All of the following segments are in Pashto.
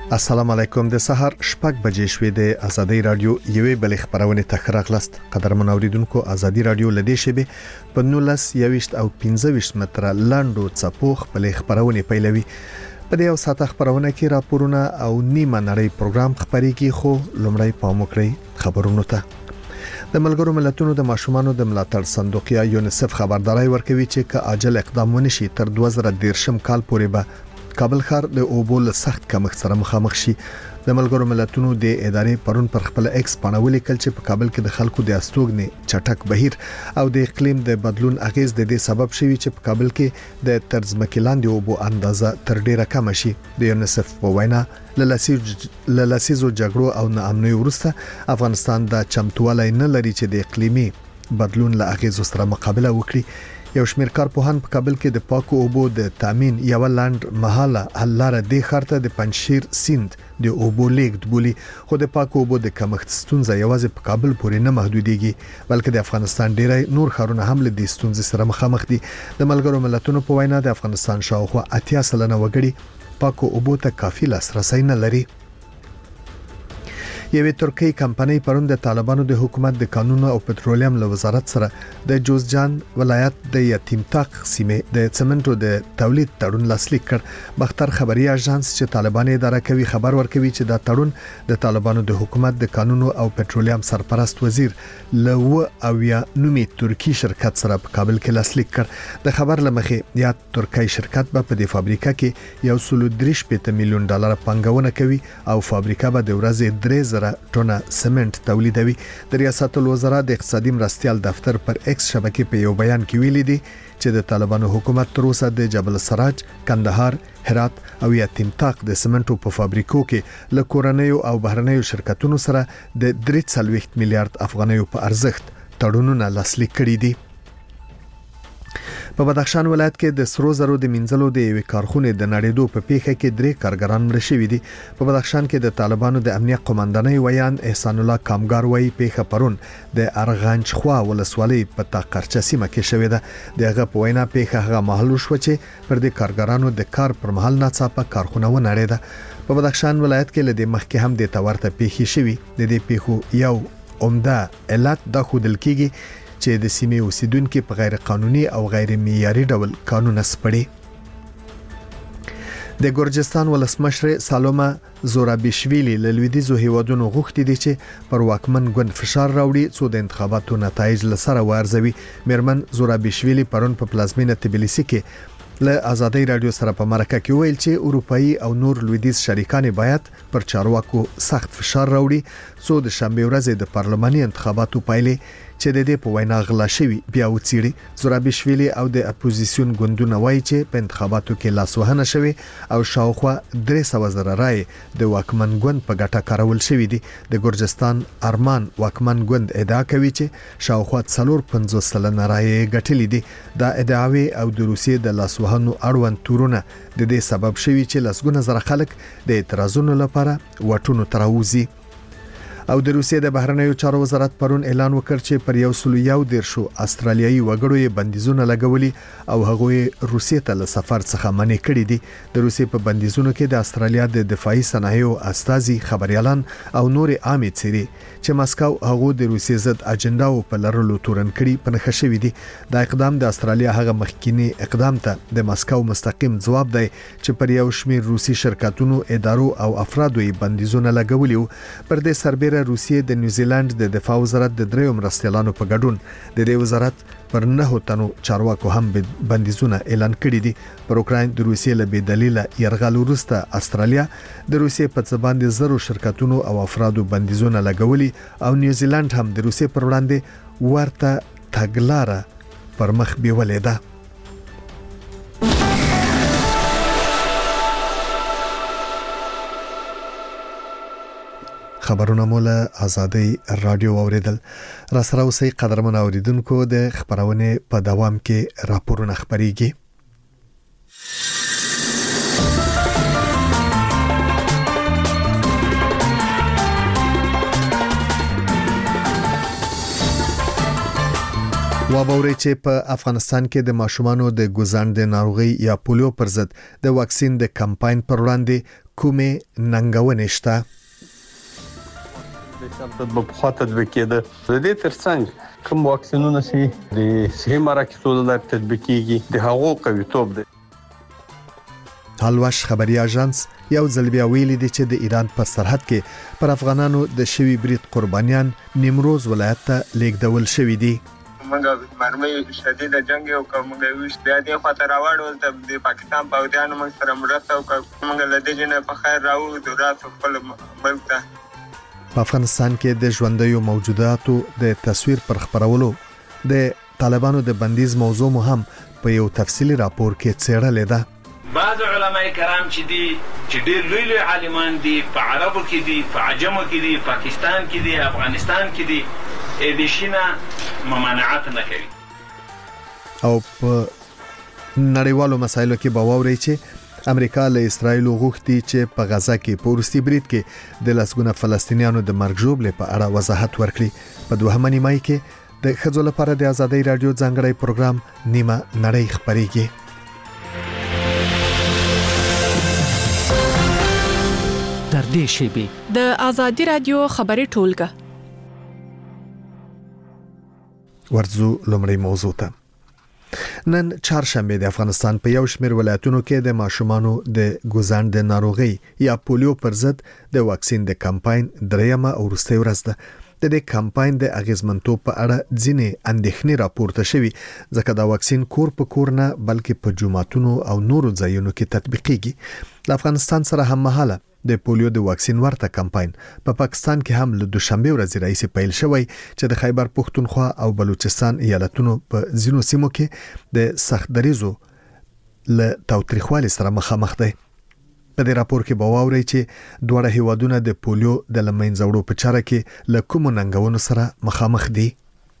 السلام علیکم. د سحر شپږ بجې شوې د ازادي رادیو یوې بل خبرونه تخراغلست. قدرمن اوریدونکو ازادي رادیو لدې شبه په 19 او 15 متر لاندو څپوخ په خبرونه پیلوي. په دې او ساته خبرونه کې راپورونه او نیمه نړۍ پروګرام خبريږي، خو لومړی پام وکړئ خبرونو ته. د ملګرو ملتونو د ماشومانو د ملاتړ صندوق یا یونیسف خبرداري ورکوي چې که عاجل اقدام ونشي تر 2013 کال پورې به کابل ښار د اوبو له سخت کمښت سره مخامخ شي. د ملګرو ملتونو د ادارې پرون پر خپل ایکس باندې ولیکل چې په کابل کې د خلکو د استوګنې چټک بهیر او د اقلیم د بدلون اغیز د دې سبب شوی چې په کابل کې د ترځمکې لاندې اوبو اندازه تر ډیره کم شي. د یونیسف په وینا لاسیزو جګړو او ناامنۍ وروسته افغانستان د چمتووالي نه لري چې د اقلیمي بدلون له اغیز سره مقابله وکړي. یو شمېر کارپوهان په کابل کې د پاکو اوبو د تامین یو لاند مهاله حل لاره د خارته د پنځشیر سیند د اوبو لیږد بولی، خو د پاکو اوبو د کمښت ستونزه یوازې په کابل پورې نه محدودېږي بلکې د افغانستان ډیری نور ښارونه هم له دې ستونزې سره مخامخ دي. د ملګرو ملتونو په وینا د افغانستان شاوخوا 80% وګړي پاکو اوبو ته کافي لاسرسي نه لري. یوه ترکی کمپنۍ پرون د طالبانو د حکومت د قانون او پټرولیم له وزارت سره د جوزجان ولایت د یتیمتاق سیمې د سمنټو د تولید تړون لاسلیک کړ. بختر خبري اژانس چې طالبان اداره کوي خبر ورکوي چې دا تړون د طالبانو د حکومت د قانون او پټرولیم سرپرست وزیر لو او یا نومي ترکی شرکت سره په کابل کې لاسلیک کړ. د خبر لمخې یا ترکی شرکت به په دې فابریکه کې 1.3 میلیون ډالر پانګونه کوي او فابریکه به د ورځې 3 ټونه سمنټ تولیدوي. د ریاست الوزرا د اقتصادي مرستيال دفتر پر ایکس شبکې په یو بیان کې ویلي دي چې د طالبانو حکومت تر اوسه د جبل السراج، کندهار، هرات او یتیمتاق د سمنټو په فابریکو کې له کورنیو او بهرنیو شرکتونو سره د 3 میلیارډ افغانیو په ارزښت تړونونه لاسلیک کړي دي. په بدخشان ولایت کې د سرو زرو د منځلو د یوې کارخونې د نړیدو په پیښه کې 3 کارګران مړه شوي دي. په بدخشان کې د طالبانو د امنیت قوماندانۍ ویان احسان الله کامګار وایي پیښه پرون د ارغنج خوا ولسوالۍ په تاقرچه سیمه کې شوې ده. دغه په وینا پیښه هغه محل شو چې پر د کارګرانو د کار پر مهال ناڅاپه کارخونه ونړیده. په بدخشان ولایت کې لدې مخکې هم د تورته پیښې شوي. د دې پیښو یو عمده علت د خودل کېږي چې د سیمې اوسیدونکو په غیر قانوني او غیر معیاري ډول قانون سپړي. د ګورجستان ولسمشر سالومه زورابیشویلی له لویدیزو هیوادونو غوښتي دي چې پر واکمن ګوند فشار راوړي څو د انتخاباتو نتایج لسره وارزوي. میرمن زورابیشویلی پرون په پلازمینه تبلیسی کې له ازادي رادیو سره په مرکه کې ویل چې اروپאי او نور لویدیز شریکان باید پر چارواکو سخت فشار راوړي څو د شنبه ورځ د پارلماني انتخاباتو پایلې چې د دې په وینا غلا شوی بیا وڅیړي. زورابیشویلی او د اپوزیسیون ګوندونه وایي چې په انتخاباتو کې لاسوهنه شوی او شاوخوا 300,000 رای د واکمن ګوند په ګټه کارول شوی دي. د ګورجستان ارمان واکمن ګوند ادعا کوي چې شاوخوا 450 رای ګټلې دي. دا ادعاوی او د روسیې د لاسوهنو اړوند تورونه د دې سبب شوی چې لسګونه زره خلک د اعتراضونو لپاره وټونو تراوزي. او د روسیې د بهرنیو چارو وزارت پرون اعلان وکړ چې پر 111 استرالیایي وګړو یې بندیزونه لګولي او هغه روسیې ته له سفر څخه منع کړي دي. د روسیې په بندیزونو کې د استرالیا د دفاعي صنایعو استازي، خبريالان او نور عامې څیرې چې مسکو هغه د روسیې ضد اجنډا او په لرلو تورن کړي په نخښه شوی دي. دا اقدام د استرالیا هغه مخکینی اقدام ته د مسکو مستقیم ځواب دی چې پر یو شمېر روسي شرکتونو، ادارو او افرادو یې بندیزونه لګولي. پر دې سربېره روسیې د نیوزیلند د دفاع وزارت د 3 مرستيالانو په ګډون د دې وزارت پر 9 تنو چارواکو هم بندیزونه اعلان کړي دي. پر اوکراین د روسیې له بې دلیله يرغل وروسته استرالیا د روسیې په څیر باندې زرو شرکتونو او افرادو بندیزونه لګولي او نیوزیلند هم د روسیې پر وړاندې ورته تګلاره پر مخ بیولې ده. خبرونه مولا ازادي رادیو اوریدل. را سره اوسئ قدرمن اوریدونکو، د خبرونه په دوام کې راپورونه خبريږي. وابوري چې په افغانستان کې د ماشومانو د ګوزاند ناروغي یا پولیو پر ضد د واکسین د کمپاین پر وړاندې کومه ننګونې شته. د شرط په خاطر تطبیق کېده د دې ترڅنګ کوم واکسینونه چې د صحي مراکزو لپاره تطبیق کیږي د هغو قویتوب دی. هلوش خبري اژانس یو ځل بیا ویلي دی چې د ایران په سرحد کې پر افغانانو د شوی برید قربانیان نیمروز ولایت ته لیږدول شوی دي. موږ مرمۍ شدید جنگ او کومه ویش بیا د خطر راوړل ته د پاکستان پوځیانو موږ سره مرسته وکړه. موږ له دې جنه په خیر راوړو د راتلو خپل ملک ته. په افغانستان کې د ژوندیو موجوداتو د تصویر پر خبرولو د طالبانو د بندیز موضوع هم په یو تفصیلی راپور کې څېړل ده. بعض علماء کرام چې ډېر لوی عالمان دي په عربو کې دي په عجمو کې دي پاکستان کې دي افغانستان کې دي ادیشینا ممانعت نه کوي. او په نړیوالو مسایلو کې باوري چې امریکا له اسرایل غوښتي چې په غزا کې په وروستي برید کې د لسګونه فلسطینیانو د مرګ ژوبلې په اړه وضاحت ورکړي. په دوهمه نیمه کې د ښځو لپاره د ازادۍ رادیو ځانګړی پروګرام نیمه نړۍ خبريږي. در دې شیبي د ازادي رادیو خبري ټولګه ورځو لومړی موضوع ته. نن چهارشنبه د افغانستان په یو شمېر ولایتونو کې د ماشومانو د ګوزاند ناروغي یا پولیو پر ضد د واکسین د کمپاین دریمه او وروستۍ ورځ ده. د دې کمپاین د اغیزمنتوب په اړه ځینې اندېښنې راپورته شوي ځکه دا واکسین کور په کور نه بلکې په جوماتونو او نورو ځایونو کې تطبیقېږي. له افغانستان سره هم مهاله د پولیو د واکسین ورته کمپاین په پاکستان کې هم له دوشنبه ورځې راځي پیل شوی چې د خیبر پختونخوا او بلوچستان ایالتونو په ځینو سیمو کې د سخت دریزو له تاوتریخوالي سره مخامخ دي. په دې راپور کې باوري چې دوه هیوادونه د پولیو د لمنځوړو په چاره کې له کوم ننګونو سره مخامخ دي.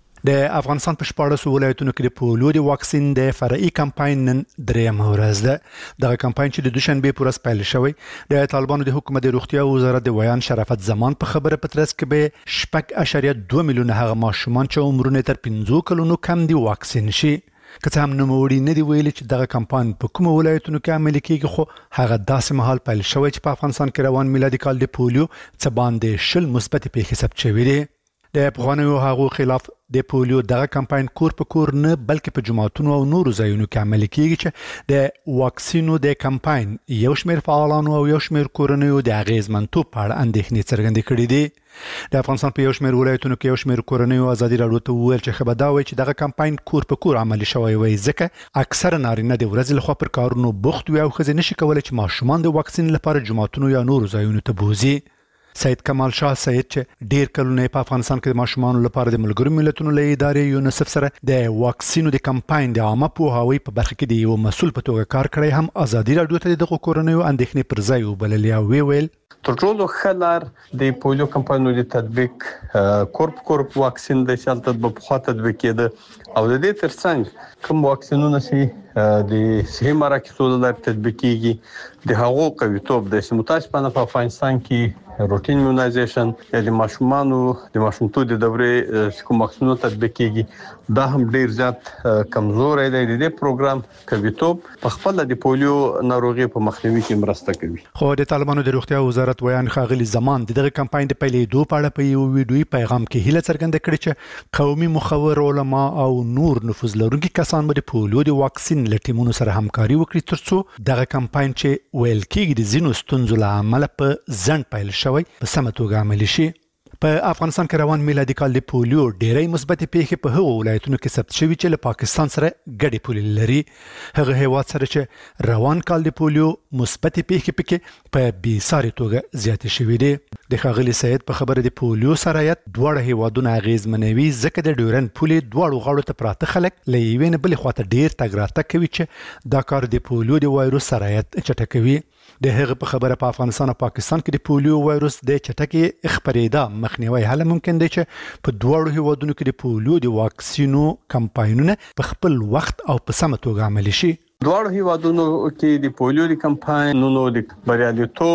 د افغانستان په 14 ولایتونو کې د پولیو د واکسین د فرعي کمپاین نن درېمه ورځ ده. دغه کمپاین چې د دوشنبه پر ورځ پیل شوی د طالبانو د حکومت د روغتیا وزارت د ویان شرافت زمان په خبره پترس کې به 6.2 میلیونه هغه ماشومان چې عمرونه تر 15 کلونو کم دي واکسین شي. که څه هم نوموړي نه دی ویلي چې دغه کمپاین په کوم ولایتونو کې عملي کیږي، خو هغه داسې مهال پیل شوی چې په افغانستان کې روان میلادي کال د پولیو څه باندې 10 مثبت پیښې ثبت شوې دي. د پخوانیو هغو خلاف د پولیو دغه کمپاین کور په کور نه بلکې په جماعتونو او نورو ځایونو کې عملي کیږي چې د واکسینو د کمپاین یو شمېر فعالانو او یو شمېر کورنیو د اغیزمنتوب په اړه اندېښنې څرګندې کړې دي. د افغانستان په یو شمېر ولایتونو کې یو شمېر کورنیو ازادي راډیو ته وویل چې خبر دا وایي چې دغه کمپاین کور په کور عملي شوی وي ځکه اکثره نارینه د ورځې لخوا پر کارونو بوخت وي او ښځې نشي کولی چې ماشومان د واکسین لپاره جماعتونو یا نورو ځایونو ته بوزي. سید کمال شاه سید چې ډیر کلونه په افغانستان کې د ماشومانو لپاره د ملګرو ملتونو له ادارې یونیسف سره د واکسینو د کمپاین د عامه پوهاوي په برخه کې د یو مسؤل په توګه کار کړی هم ازادي راډیو ته د کورنیو اندېښنې پر ځای وبللې او ویل تر ټولو ښه لار د پولیو کمپاینونو د تطبیق کور په کور واکسین د شالت په خاطر تطبیق کېده او د دې ترڅنګ کوم واکسینونه چې د صحي مراکزو لپاره تطبیق کیږي د هغو قویتوب د متاسفانه په افغانستان کې روټین ایمونایزیشن یا د ماشومانو د ماشومتوب د دورې کوم واکسینونه تطبیق کیږي دا هم ډیر زیات کمزور دی. د دې پروګرام قویتوب په خپل د پولیو ناروغي په مخنیوي کې مرسته کوي. خو د طالبانو د روغتیا وزارت ویان خاغلی زمان دغه کمپاین د پیلېدو په اړه په یو ویډیوي پیغام کې هیله څرګنده کړې چې قومي مخور علما او نور نفوذ لرونکي کسان به د پولیو د واکسین لټیمونو سره همکاري وکړي ترڅو دغه کمپاین چې ویل کېږي د زینو ستونزو له امله په ځنډ پیل شوی په سمه توګه عملي شي. په افغانستان کې روان میلادي کال د پولیو ډېرې مثبت پیښې په هغو ولایتونو کې ثبت شوي چې له پاکستان سره ګډې پولې لري. هغه هیواد سره چې روان کال د پولیو مثبت پیښې پکې په بېساري توګه زیاتې شوې دي. د ښاغلي سید په خبره د پولیو سرایت دواړه هیوادونه اغیزمنوي ځکه د ډیورن پولې دواړو غاړو ته پراته خلک له یوې نه بلې خواته ډېر تګ راتګ کوي چې دا کار د پولیو د وایروس سرایت چټکوي. د هغه په خبره په افغانستان او پاکستان کې د پولیو وایروس د چټکې خپرېدا مخنیوي هله ممکن دی چې په دواړو هیوادونو کې د پولیو د واکسینو کمپاینونه په خپل وخت او په سمه توګه عملي شي. دواړو هیوادونو کې د پولیو د کمپاینونو د بریالیتوب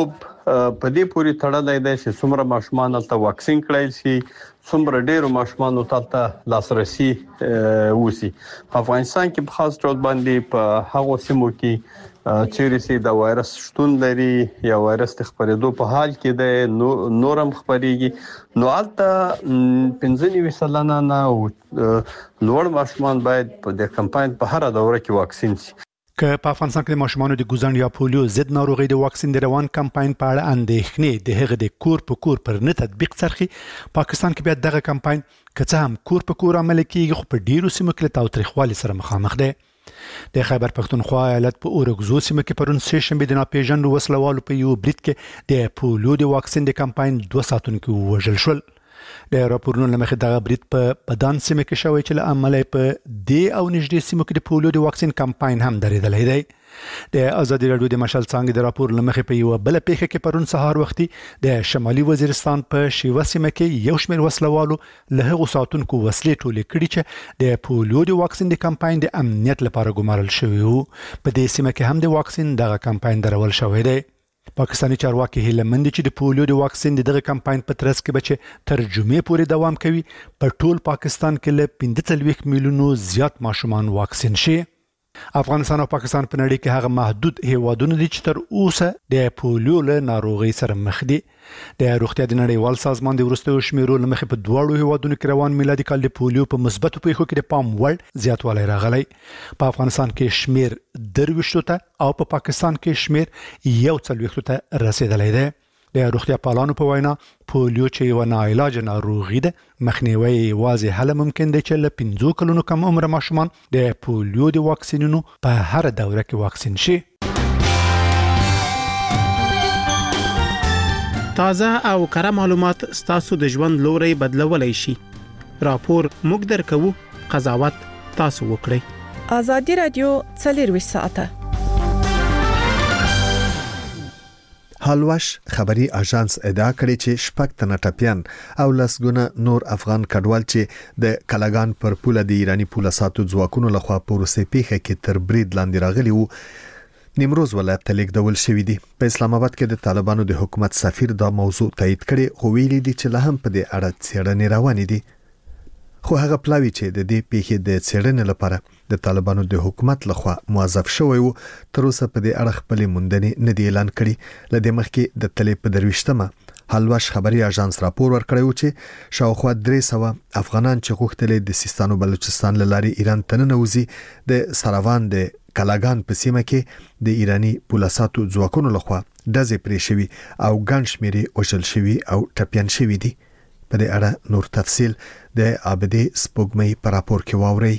په دې پورې تړلای دی چې څومره ماشومان ته واکسین کړای شي، څومره ډېر ماشومان ته لاسرسي وسی. په افغانستان کې په خاص ډول باندې په هغو سیمو کې چیرې چې د وایرس شتون لري یا وایرس د خپرېدو په حال کې دی، نورم خپرېږي، نو هلته 95 سلنه نه لوړ ماشومان باید په د کمپاین په هر دوره کې واکسین شي. که په افغانستان کې د ماشومانو د ګوزن یا پولیو ضد ناروغي د واکسین د روان کمپاین په اړه اندېښنې د هغه د کور په کور پر نه تطبیق څرخي، پاکستان کې بیا دغه کمپاین که څه هم کور په کور عمل کیږي خو په ډیرو سیمو کې له تاوتریخوالي سره مخامخ دی. د خیبر پښتونخوا ایالت په اورګزو سیمه کې پرون سه شنبه د ناپېژاندو وسلوالو په یو برید کې د پولیو د واکسین د کمپاین 2 ساتونکو وژل شول. د راپورونو لمخې دغه برید په بدان سیمه کې شوی چې له امله په دې او نږدې سیمو کې د پولیو د واکسین کمپاین هم درېدلی دی. د ازادي راډیو د مشال څانګې د راپور لمخې په یو بل پیښه کې پرون سهار وختي د شمالي وزیرستان په شیوه سیمه کې یو شمېر وسلوالو له هغو ساتونکو وسلې ټولې کړي چې د پولیو د واکسین د کمپاین د امنیت لپاره ګمارل شوی وو. په دې سیمه کې هم د واکسین دغه کمپاین درول شوی دی. پاکستاني چارواکي هیله مند چې د پولیو د واکسین دغه کمپاین په ترڅ کې به تر جمعې پورې دوام کوي، په ټول پاکستان کې له 45 میلیونو زیات ماشومان واکسین شي. افغانستان او پاکستان په نړۍ کې هغه محدود هیوادونه دي چې تر اوسه د پولیو له ناروغي سره مخ دي. د روغتیا د نړیوال سازمان د وروستیو شمیرو له مخې په دواړو هیوادونو کې روان میلادي کال د پولیو په مثبتو پیښو کې د پام وړ زیاتوالی راغلی. په افغانستان کې شمیر 23 ته او په پاکستان کې شمیر 41 ته رسیدلی دی. د روغتیا پالانو په وینا پولیو چې یو ناعلاج ناروغي ده، مخنیوي یوازې هله ممکن دی چې له 15 کلونو کم عمر ماشومان د پولیو د واکسینونو په هر دوره کې واکسین شي. تازه او کره معلومات ستاسو د ژوند لوري بدلولای شي. راپور موږ درکو، قضاوت تاسو وکړئ. ازادي راډیو 24 ساعته هالوش خبري اژانس ادعا کړې چې شپږ تنه ټپيان او لسګونه نور افغان کډوال چې د کلاګان پر پوله د ایرانی پوله ساتو ځواکونو لخوا په روسي پیښه کې تر برید لاندې راغلي وو، نیمروز ولایت ته لیږدول شوی دی. په اسلام آباد کې د طالبانو د حکومت سفیر دا موضوع تایید کړي، خو ویلي دي چې له هم په دې اړه څېړنې روانې دي. خو هغه پلاوی چې د دې پیښې د څېړنې لپاره د طالبانو د حکومت لخوا موظف شوی وو، تر اوسه په دې اړه خپل موندنې نه دی اعلان کړي. لدې مخکې د تلې په 23مه هالوش خبري اژانس راپور ورکړی و چې شاوخوا 300 افغانان چې غوښتل د سیستان او بلوچستان لارې ایران ته ننوځي د سراوان د کلاګان په سیمه کې د ایرانی پولیساتو ځواکونو لخوا ډزې پرې شوي او ګڼ شمېر وژل شوي او ټپيان شوي دي. په دې اړه نور تفصيل د عابدي سپوږمۍ په راپور کې واورئ.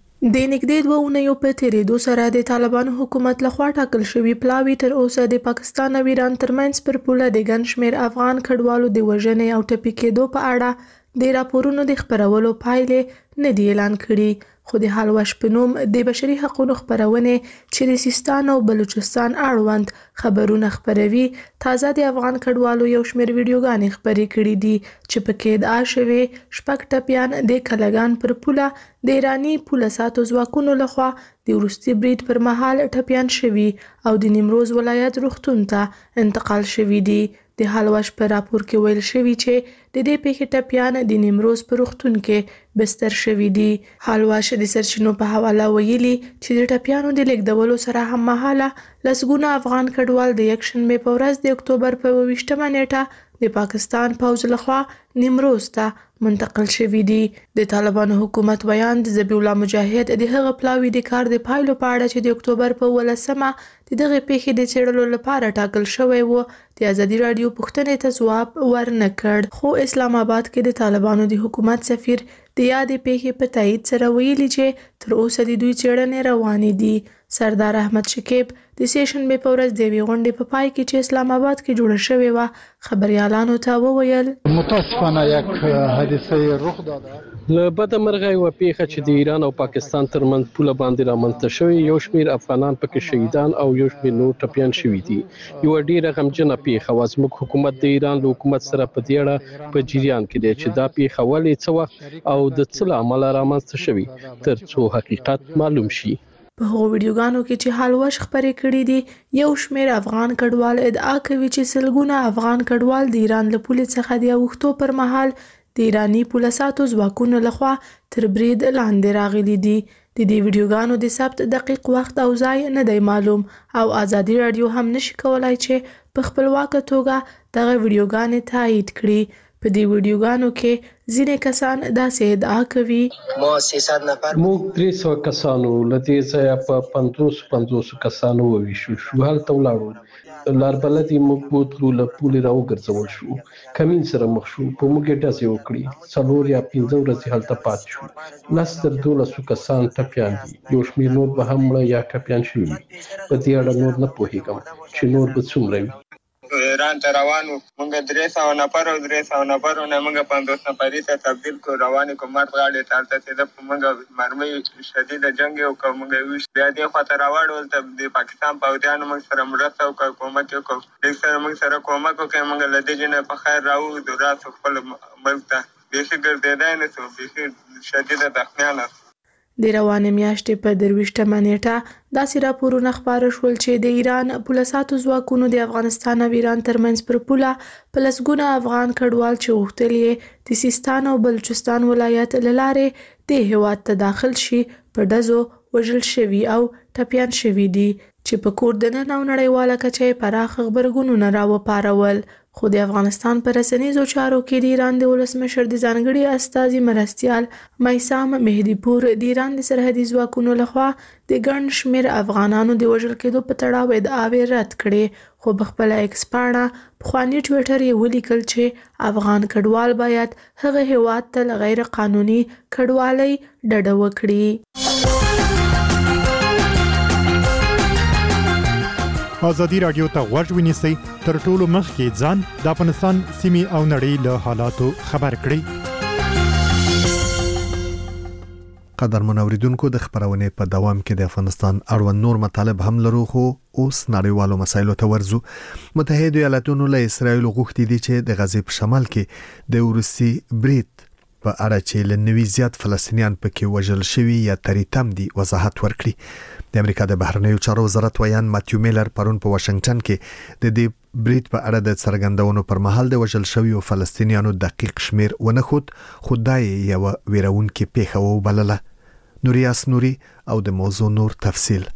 د نږدې 2 اونیو په تیریدو سره د طالبانو حکومت لخوا ټاکل شوی پلاوی تر اوسه د پاکستان او ایران ترمنځ پر پوله د ګڼ شمېر افغان کډوالو د وژنې او ټپي کېدو په اړه د راپورونو د خبرولو پایلې نه دی اعلان کړي. خو د هالوش په نوم د بشري حقوقو خبرونه چې د سیستان او بلوچستان اړوند خبرونه خبروي، تازه د افغان کډوالو یو شمېر ویډیوګانې خبرې کړې دي چې پکې ادعا شوی شپږ ټپيان د کلاګان پر پوله د ایرانی پولیساتو ځواکونو لخوا د وروستي برید پر مهال ټپيان شوي او د نیمروز ولایت روغتون ته انتقال شوي دي. د هالوش په راپور کې ویل شوی چې د دې پیښې ټپيان د نیمروز په روغتون کې بستر شوي دي. هالوش د سرچینو په حواله ویلي چې د ټپيانو د لیږدولو سره هم مهاله لسګونه افغان کډوال د یکشنبه په ورځ د اکتوبر په 28مه نیټه د پاکستان پوځ لخوا نیمروز ته منتقل شوي دي. د طالبانو حکومت بیان د ذبیح الله مجاهد د هغه پلاوی د کار د پایلو په اړه چې د اکتوبر په 18مه د دغه پیښې د څېړلو لپاره ټاکل شوی و، د ازادي راډیو پوښتنې ته ځواب ورنه کړ. خو اسلام آباد کې د طالبانو د حکومت سفیر د یادې پیښې په تایید سره ویلي چې تر اوسه د دوی څېړنې روانې دي. سردار احمد شکیب د سیشنبه په ورځ د غونډې په پای کې چې اسلام آباد کې جوړه شوې و خبريالانو ته وویل متاسفانه یک حادثه رخ داده. له بده مرغه یو پیښه چې د ایران او پاکستان ترمنځ پوله باندې رامنځته شوې، یو شمېر افغانان پکې شهیدان او یو شمېر نور ټپيان شوي دي. یو ډیره غمجنه پیښه و. زموږ حکومت د ایران له حکومت سره په دې اړه په جریان کې دی چې دا پیښه ولې څه وخت او د څه له امله رامنځته شوې، تر څو حقیقت معلوم شي. په هغو ویډیوګانو کې چې حالوش خپرې کړي دي یو شمېر افغان کډوال ادعا کوي چې سلګونه افغان کډوال د ایران له پولې څخه د اوښتو پر مهال د ایرانی پولیسو ځواکونو لخوا تر برید لاندې راغلي دي. د دې ویډیوګانو د ثبت دقیق وخت او ځای نه دی معلوم او ازادي رادیو هم نشي کولای چې په خپلواکه توګه دغه ویډیوګانې تایید کړي. په دې ویډیوګانو کې ځینې کسان داسې ادعا کوي موږ 300 کسانو له دې ځایه په 550 کسانو وویشل شو. هلته ولاړو لار بلدي موږ بوتلو له پولې راوګرځول شو. کمین سره مخ شو. په موږ یې ډزې وکړې. 4 یا 5 ورځې هلته پاتې شو. 10 تر 12 کسان ټپیان دي. یو شمېر نور به هم مړه یا ټپیان شوي وي. په دې اړه نور نه پوهېږم چې نور به څومره وي. ایران ته روانو موږ 300 نفر او 300 نفرو نه موږ 50 نفرې ته تبدیل کړو. روانې کومات غاړې ته ته د موږ مرمۍ شدید جنگ او کومه ویش بیا دې خاطر راوړل ته د پاکستان پوځیانو موږ سره مرسته او کومک وکړو. د سره موږ سره کومک وکړو. موږ له دې جنه په خیر راو د راس خپل ملک ته به څه ګرځیدای نه سو به شدید دښمنانه. د روانې میاشتې په 23 نیټه داسې راپورونه خپاره شول چې د ایران پولیسو ځواکونو د افغانستان او ایران ترمنځ پر پوله په لسګونه افغان کډوال چې غوښتل یې د سیستان او بلوچستان ولایت له لارې د هیواد ته داخل شي په ډزو وژل شوي او ټپیان شوي دي چې په کور دننه او نړیواله کچه یې پراخ غبرګونونه راوپارول. خو د افغانستان په رسنیزو چارو کې د ایران د ولسمشر د ځانګړي استازي مرستیال میثام مهدي پور د ایران د سرحدي ځواکونو لخوا د ګڼ شمېر افغانانو د وژل کېدو په تړاو ادعاوې رد کړې. خو په خپله ایکس پاڼه پخواني ټویټر یې ولیکل چې افغان کډوال باید هغه هیواد ته له غیر قانوني کډوالۍ ډډه وکړي. ازادي رادیو ته غوږ ونیسئ تر ټولو مخکې ځان د افغانستان سیمې او نړۍ له حالاتو خبر کړئ. قدرمن اوریدونکو د خبرونې په دوام کې د افغانستان اړوند نور مطالب هم لرو خو اوس نړیوالو مسایلو ته ورځو. متحده ایالاتونو له اسرایل غوښتي دي چې د غزې په شمال کې د روسي برید په اړه چې له 90 زیات فلسطینیان پکې وژل شوي یا تریتم دي وضاحت ورکړي. د امریکا د بهرنیو چارو وزارت ویان ماتیو میلر پرون په واشنگټن کې د دې برید په اړه د څرګندونو پر مهال د وژل شویو فلسطینیانو دقیق شمیر ونه خود خدای یو ویرونکې پیښه وبلله. نوریاس نوري او د موضوع نور تفصیل.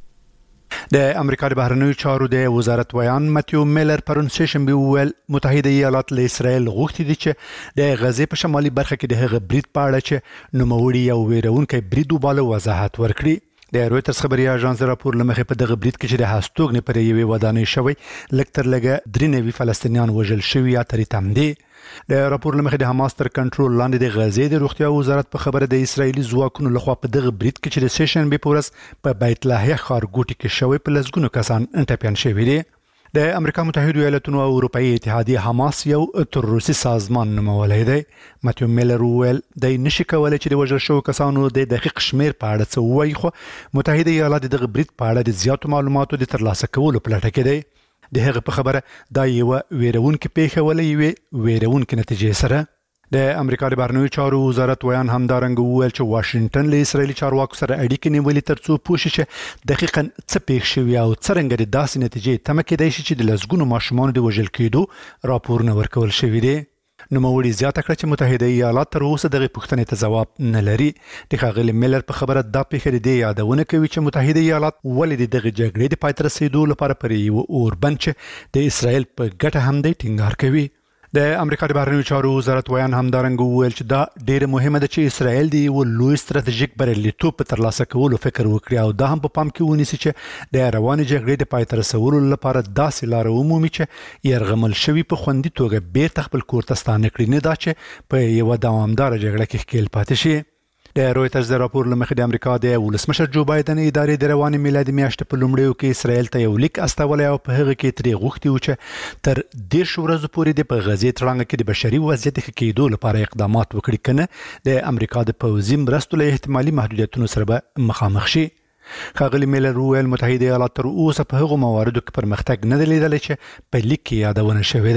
د امریکا د بهرنیو چارو د وزارت ویان ماتیو میلر پرون سشنبه ویل متحده ایالات له اسرائیل غوښتي دي چې د غزې په شمالي برخه کې د هغه برید په اړه چې نوموړي یو ویرونکې برید وباله وضاحت ورکړي. د رويټرز خبري اژانس راپور لمخې په دغه برید کې چې د هستوګنې پر یوې ودانۍ شوی لکتر لګه 93 فلسطینیان وژل شوي یا تریتم دي. د راپور لمخې د حماس تر کنټرول لاندې د غزې د روغتیا وزارت په خبره د اسرایلی ځواکونو لخوا په دغه برید کې چې د سیشن به پورس په بیت لاهیا ښارګوټي کې شوی په لسګونو کسان ټپیان شوي دي. د امریکا متحده ایالاتونو او اروپאי اتحادیه حماس یو تروریستي سازمان نومولی دی. ماتیو میلر ویل د نشي کولای چې د وژل شوو کسانو د دقیق شمیر په اړه څه ووایي خو متحده ایالات دغه برید په اړه د زیاتو معلوماتو د ترلاسه کولو په لټه کې دی. د هغه په خبره دا یو ویرونکې پیښه ولې ویرونکې نتیجې سره. د امریکا د بهرنیو چارو وزارت ویان همدارنګه وویل چې واشنگټن له اسرایلی چارواکو سره اړیکې نیولې ترڅو پوه شي چې دقیقاً څه پیښ شوی او څرنګه د داسې نتیجې تمه کېدای شي چې د لسګونو ماشومانو د وژل کېدو راپورونه ورکول شوي دي. نوموړي زیاته کړه چې متحده ایالات تر اوسه دغه پوښتنې ته ځواب نه لري. د ښاغلي میلر په خبره دا پیښه د دې یادونه کوي چې متحده ایالات ولې دغه جګړې د پای ته رسیدو لپاره پر یو اوربند چې د اسرایل په ګټه هم دی ټینګار کوي. د امریکا د بهرنیو چارو وزارت ویان همدارنګه وویل چې دا ډیره مهمه ده چې اسرائیل د یو لوی ستراتیژیک بریالیتوب په ترلاسه کولو فکر وکړي او دا هم په پام کې ونیسي چې د روانې جګړې د پای ته رسولو لپاره داسې لاره ومومي چې یرغمل شوي په خوندي توګه بیرته خپل کور ته ستانه کړي، نه دا چې په یوه دوامداره جګړه کې ښکېل پاتې شي. د رويټرز د راپور لمخې د امریکا د ولسمشر جو بایدن ادارې د روانې میلادي میاشتې په لومړیو کې اسرائیل ته یو لیک استولی او په هغه کې ترې غوښتي و چې تر 10 ورځو پورې د په غزې تړانګه کې د بشري وضعیت ښه کېدو لپاره اقدامات وکړي، کنه د امریکا د پوځي مرستو له احتمالي محدودیتونو سره به مخامخ شي. ښاغلي میلر وویل متحده ایالات تر اوسه په هغو مواردو کې پرمختګ نه دی لیدلی چې په لیک کې یادونه شوې ده.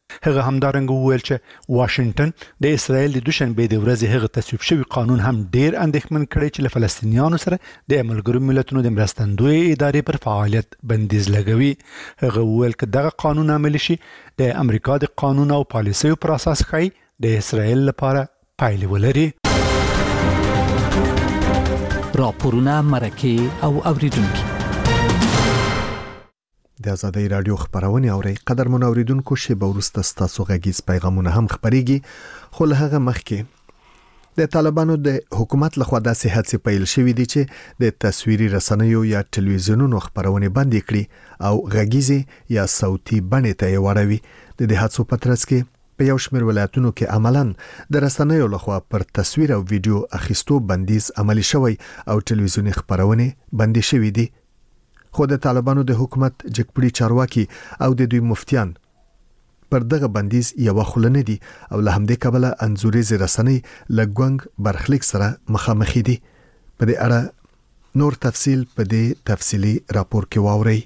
هغه همدارنګه وویل چې واشنگټن د اسرایل د دوشنبه د ورځې هغه تصویب شوی قانون هم ډیر اندېښمن کړی چې له فلسطینیانو سره د ملګرو ملتونو د مرستندوی ادارې پر فعالیت بندیز لګوي. هغه وویل چې دغه قانون عملي شي د امریکا د قانون او پالیسیو پر اساس ښایي د اسرایل لپاره پایلې ولري. راپورونه مرکه او اوریدونکو د آزادۍ رادیو خبرونه اوري قدرمن اوریدونکو شی بورسته ستاسو غږیز پیغامونه هم خبريږي خو له هغه مخکې د طالبانو د حکومت لخوا داسې هڅې پیل شوې دي چې د تصویري رسنیو یا ټلویزیونونو خبرونه بندي کړي او غږیزي یا صوتي بڼې ته وړوي. د دې هڅو په ترڅ کې په یو شمېر ولایتونو کې عملاً د رسنیو لخوا پر تصویر او ویډیو اخیستو بندیز عملی شوی او ټلویزیوني خبرونه بندي شوې دي. خو د طالبانو د حکومت جګپړي چارواکي او د دوی مفتیان پر دغه بندیز یو خلنه دي او له همدې کبله انزوريز رسنۍ لګونګ برخلیک سره مخامخ دي. په دې اړه نور تفصیل په دې تفصیلی راپور کې واوري.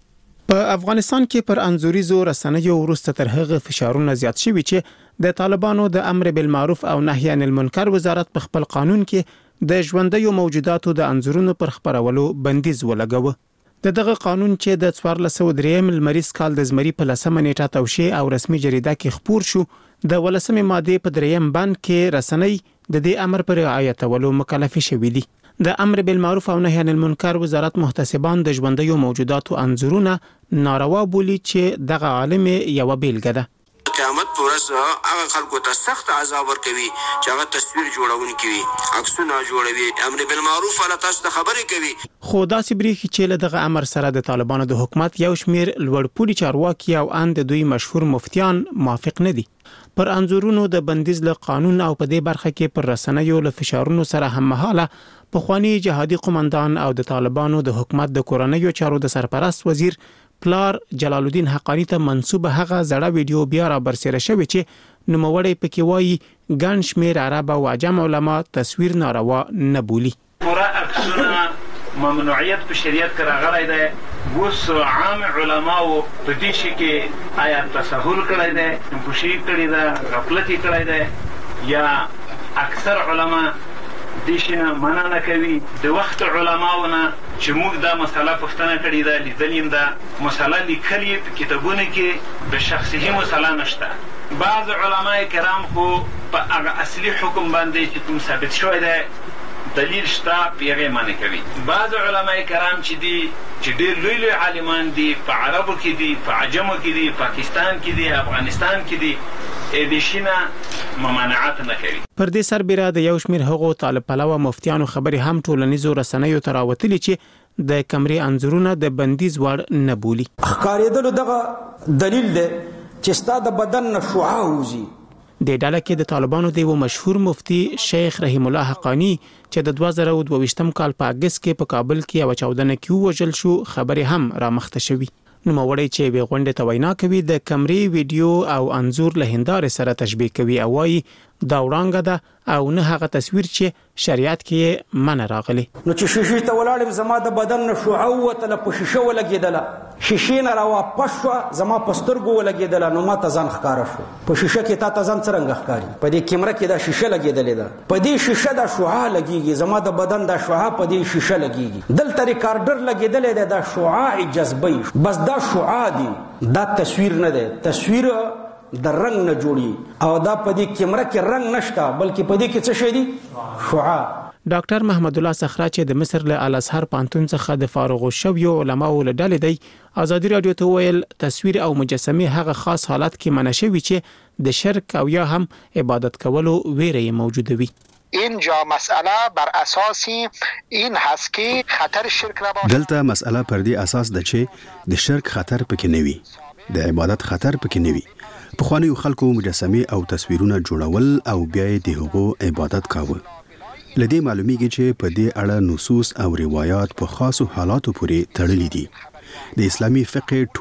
په افغانستان کې پر انزوريزو رسنیو وروسته تر هغه فشارونه زیات شوي چې د طالبانو د امر بالمعروف او نهي عن المنکر وزارت په خپل قانون کې د ژوندۍ موجوداتو د انزورونو پر خبرولو بندیز ولګاوه. دغه قانون چې د 1403 لمریز کال د زمری په 10 نیټه توشیح او رسمي جریده کې خپور شو د 18 ماده په 3 بند کې رسنۍ د دې امر پر رعایتولو مکلف شوې دي. د امر بالمعروف او نهي عن المنکر وزارت محتسبان د ژوندۍ موجوداتو انزورونه ناروا بولی چې دغه عالم یو بیلګه ده. قیامت پرځ هغه خلکو ته سخت عذاب ورکوي چې هغه تصویر جوړونکي وي، عکسونه جوړوي، امر بالمعروف ولا تاسو ته خبرې کوي. خو داسې بریخي چې له دغه امر سره د طالبانو د حکومت یو شمیر لوړپوړي چارواکي او اند دوی مشهور مفتیان موافق نه دي. پر انزورونو د بندیز له قانون او په دې برخه کې پر رسنیو له فشارونو سره هم مهاله پخوانی جهادي قومندان او د طالبانو د حکومت د کورنیو چارو د سرپرست وزیر پلار جلال الدین حقانی ته منسوب هغه زړه ویډیو بیا را برسره شوی چې نوموړی پکې وایي ګڼ شمېر عرب او عجم علما تصویر ناروا نه بولي. پورا عکسونه ممنوعیت په شریعت کې راغلی دی. اوس عام علماو په دې شي کې آیا تساهل کړی دی، پوشي کړی ده، غفلت کړی دی، یا اکثر علما دیشنه منع نه کوي. د وخت علماونه چې موږ دا مسله پښتنه کړې ده، لیدلیم دا مسله لیکلي په کتابونو کې د شخصي مسله نشته. بعض علماء کرام خو په هغه اصلي حکم باندې چې کوم ثابت شوی دی دلیل شته په هغه معنی کوي. بعض علماء کرام چې ډېر لوی لوی عالمان دي، په عربو کې دي، په عجمو کې دي، پاکستان کې دي، افغانستان کې دي، دیشینه ممانعت نه کوي. پر دې سربېره د یو شمیر هغو طالب پلوه مفتیانو خبرې هم ټولنیزو رسنیو ته راوتلي چې د کمرې انزورونه د بندیز وړ نه بولي. ښکارېدلو دغه دلیل دی چې ستا د بدن نه شعاع وځي. د ډله کې د طالبانو د یو مشهور مفتی شیخ رحیم الله حقانی چې د 2022 کال په اگست کې په کابل کې یو چاودنه کې وژل شو خبرې هم را مخته شوي. نوموړی چې به غونډه ته وینا کوي د کمرې ویډیو او انزور له هندارې سره تشبیه کوي او وايي دا وړاندې ده او نه هغه تصویر چې شریعت کې منع راغلی. نو چې شیشې ته ولاړم زما د بدن نه شعاع وتله، په شیشه ولګېدله، شیشې نه راواپس شوه، زما په سترګو ولګېدله، نو ما ته ځان ښکاره شو. په شیشه کې تا ته ځان څرنګه ښکاري؟ په دې کیمره کې دا شیشه لګېدلې ده، په دې شیشه دا شعاع لګېږي، زما د بدن دا شعاع په دې شیشه لګېږي. دلته ریکارډر لګېدلی دی، دا شعاع جذبوي، بس دا شعاع دی، دا تصویر نه دی. تصویر د رنگ نه جوړي او دا په دې کیمره کې رنگ نشته، بلکې په دې کې څه شي دي؟ شعاع. ډاکټر محمد الله صخره چې د مصر له الازهر پانتون څخه د فارغ شویو علماو له ډلې دی ازادي رادیو ته ویل تصویر او مجسمه هغه خاص حالت کې منع شوی چې د شرک او یا هم عبادت کولو ویره موجوده وي. اینجا مسئله بر اساس این هست که خطر شرک نباشه. دلته مسئله پر دې اساس ده چې د شرک خطر پکې نه وي، د عبادت خطر پکې نه وي. پخوانیو خلکو مجسمه او تصویرونه جوړول او بیا د هغو عبادت کاوه. لدې معلومیږي چې په دې اړه نصوص او روایت په خاصو حالاتو پورې تړلي دي. د اسلامي فقه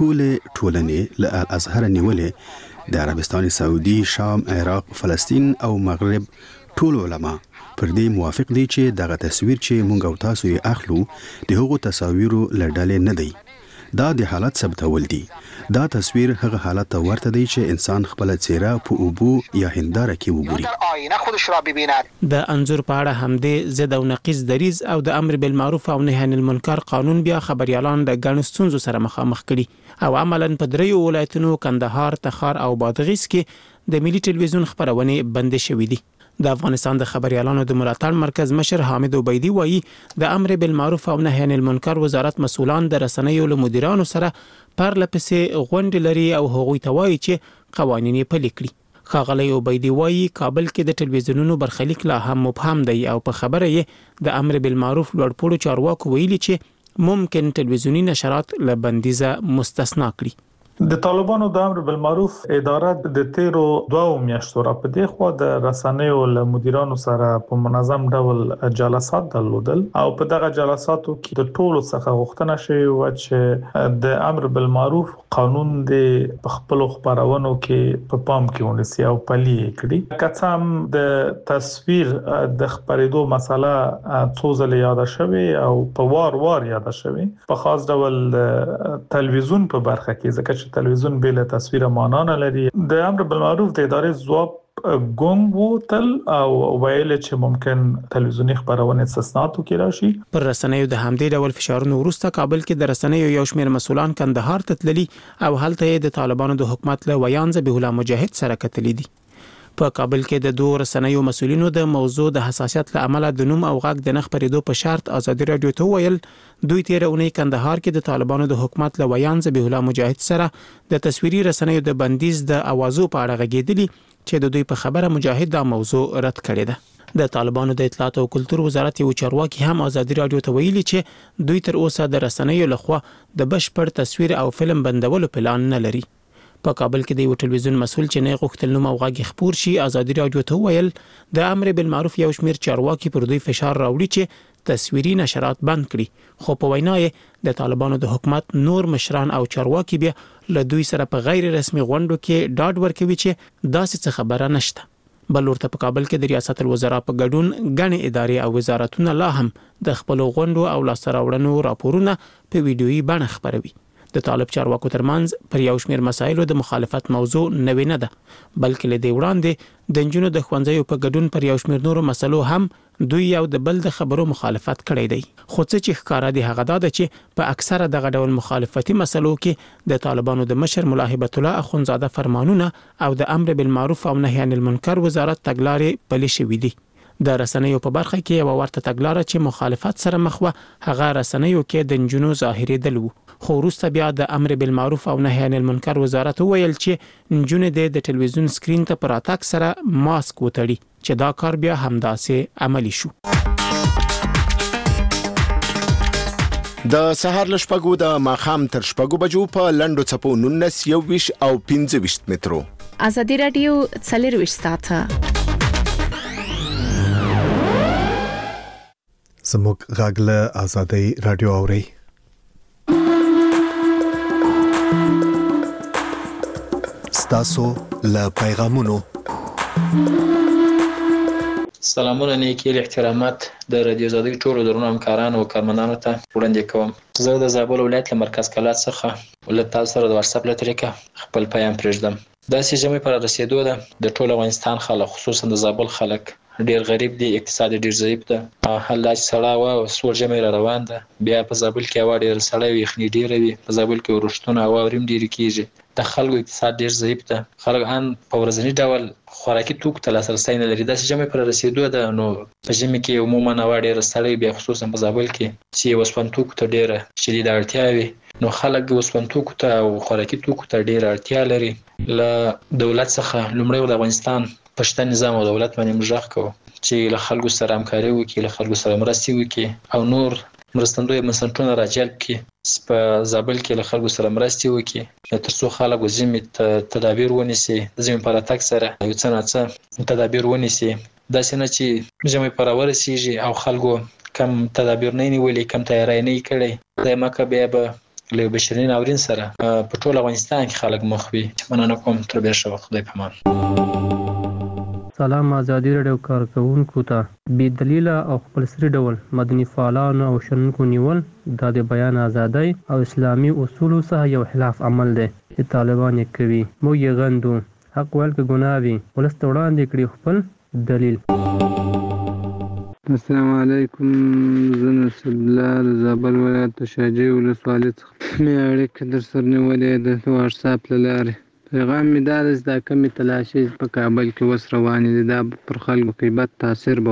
ټولنې له الازهر نیولې د عربستان سعودي، شام، عراق، فلسطین او مغرب ټول علما پر دې موافق دي چې دغه تصویر چې مونږ او تاسو یې اخلو د هغو تصاویرو له ډلې نه دی. دا د حالت ثبتول دي. دا تصویر هغه حالت ته ورته دی چې انسان خپل څیره په اوبو یا هنداره کې وګوري. آینه خودش را ببیند. د انظور په اړه همدې ضد او نقیض دریز او د امر بالمعروف او نهی عن المنکر قانون بیا خبريالان د ګڼ ستونزو سره مخامخ کړي او عملاً په دریو ولایتونو کندهار، تخار او بادغیس کې د ملي ټلویزیون خبرونه بند شوې دي. د افغانستان د خبريالانو د ملاتړ مرکز مشر حامد عبیدی وایي د امر بالمعروف او نهی عن المنکر وزارت مسؤلان د رسنیو له مدیرانو سره پرلپسې غونډې لري او هغوی ته وایي چې قوانین یې پلي کړي. ښاغلی عبیدی وایي کابل کې د ټلویزیونونو برخلیک لا هم مبهم دی او په خبره یې د امر بالمعروف لوړپوړو چارواکو ویلي چې ممکن ټلویزیونی نشرات له بندیزه مستثنا کړي. د طالبانو د امر بالمعروف اداره د تیرو 2 میاشتو را په دې خوا د رسنیو له مدیرانو سره په منظم ډول جلسات درلودل او په دغه جلساتو کې د ټولو څخه غوښتنه شوې و چې د امر بالمعروف قانون د خپل خبرونو کې په پام کې ونیسي او پلي کړي. کڅم د تصویر د خبرېدو مسله څو ځله یاد شوې او په وار یاد شوې په خاص ډول تلویزیون په برخه کې ځکه تلویزیون بل تصویر معنا نه لري. د امر بالمعروف د ادارې ځواب ګونګ وو تل او ویل چې ممکن تلویزیونی خبرونه استثناءاتو کې راشي. پر رسنیو د همدې ډول فشارونو وروسته کابل کې د رسنیو یو شمېر مسولان کندهار ته تللي او هلته د طالبانو د حکومت له ویان ذبیح الله مجاهد سره کتلي دي. په کابل کې د دوه رسنیو مسولینو د موضوع د حساسیت له امله د نوم او غږ د نخ پرېدو په شرط ازادي رادیو ته ویل دوی تیر اونۍ کندهار کې د طالبانو د حکومت له ویان ذبیح الله مجاهد سره د تصویري رسنیو د بندیز د اوازو په اړه غږېدلي چې د دوی په خبره مجاهد دا موضوع رد کړې ده. د طالبانو د اطلاعات او کلتور وزارت یو چارواکي هم ازادي رادیو ته ویلي چې دوی تر اوسه د رسنیو لخوا د بشپړ تصویر او فلم بندولو پلان نه لري. په کابل کې د یو ټلویزیون مسول چې نه غوښتل نوم او غږ خبر شي ازادي رادیو ته ویل د امر بالمعروف یو شمېر چارواکي پر دوی فشار راوړي چې تصویري نشرات بند کړي خو په وینا یې د طالبانو د حکومت نور مشران او چارواکي بیا له دوی سره په غیر رسمي غونډو کې ډاډ ورکوي چې داسې څه خبره نشته. بل ورته په کابل کې د ریاست الوزرا په ګډون غنې ادارې او وزارتونه لا هم د خپل غونډو او لاسراوړنو راپورونه په ویډیويي بڼه خبروي. د طالب چارواکو ترمنځ پر یو شمېر مسایلو د مخالفت موضوع نوې نه ده بلکې له دې وړاندې د نجونو د ښوونځیو په ګډون پر یو شمېر نورو مسلو هم دوی یو د بل د خبرو مخالفت کړی دی. خو څه چې ښکارا دی هغه دا ده چې په اکثره دغه ډول مخالفتي مسلو کې د طالبانو د مشر ملا هبت الله اخونزاده فرمانونه او د امر بالمعروف او نهی عن المنکر وزارت تګلارې پلي شوې دي. د رسنیو په برخه کې یو ورته تګلاره چې مخالفت سره مخ و هغه رسنیو کې د نجونو ظاهري دل وو. خو وروسته بیا د امر بالمعروف او نهی عن المنکر وزارت ویل چې نجونې د ټلویزیون سکرین ته پر اتاک سره ماسک وتړي چې دا کار بیا همداسې عملی شو. د سهار ل شپږو د ماخام تر شپږو بجو په لندو چپو 19 21 او 25 مترو. ازادي رادیو 24 ساعته زموږ غږ له ازادي رادیو اوري. ستاسو له پیغامونو سلامونه نیکی احترامات د رادیو زادي ټولو درنو همکارانو او کارمندانو ته وړاندې کوم. زه د زابل ولایت له مرکز کلات څخه ولته تاسو سره د واتس اپ له طریقې خپل پیغام پرېږدم. دا سیمه پر رسیدو ده د ټولو افغانستان خلک خصوصا د زابل خلک ډیر غریب دي، اقتصاد ډیر ضعیف ده. حال لا سړا او سور جمع روان ده. بیا په زابل کې هوا ډیر سړی وي، خني ډیر وي. په زابل کې ورښتونه هوا وریم ډیر کیږي. د خلکو اقتصاد ډیر ضعیف ده. خلک ان په ورځنی ډول خوراکي توکو ته لاسرسی نه لري. دا جمع پر رسیدو ده. نو په ژمي کې عموما هوا ډیر سړی بیا خصوصا په زابل کې چې وسپن توکو ته ډیره شدید اړتیا وي. نو خلک وسپن توکو ته او خوراکي توکو ته ډیره اړتیا لري. له دولت څخه لومړی د افغانستان پښتون نظام او دولت باندې مجرح کوو چې له خلکو سره همکاري وکړي، له خلکو سره مرسته وکړي او نور مرستندوی بنسټونه راجلب کړي په زابل کې له خلکو سره مرسته وکړي تر څو خلک زمي تدابیر ونیسي، زمي پر اتاک سره یو څه نه څه تدابیر ونیسي. دا څنګه چې زمي پر ورسیږي او خلکو کم تدابیر نه نیولې، کم تیاری نه کړي، د مکه بیا به له بشرین اورین سره په ټول افغانستان کې خلک مخ وي. مننه کوم. تر بیا شو. خدای پامان. سلام ازادي راډیو کارکونکو ته بې دلیله او خپلسري ډول مدني فعالانو او شنونکو نیول دا د بیان ازادۍ او اسلامي اصولو څخه یو خلاف عمل دی چې طالبان یې کوي. موږ یې غندو. حق ویل که ګناه وي ولس ته وړاندې کړي خپل دلیل. السلام علیکم. زه نصر الله د زابل ولایت شاجوی ولسوالۍ څخه مې اړیکه در سره نیولې ده د واتساپ له لارې. پیغام مې دا دی چې دا کمې تلاشۍ په کابل کې اوس روانې دي دا پر خلکو کې بد تاثیر به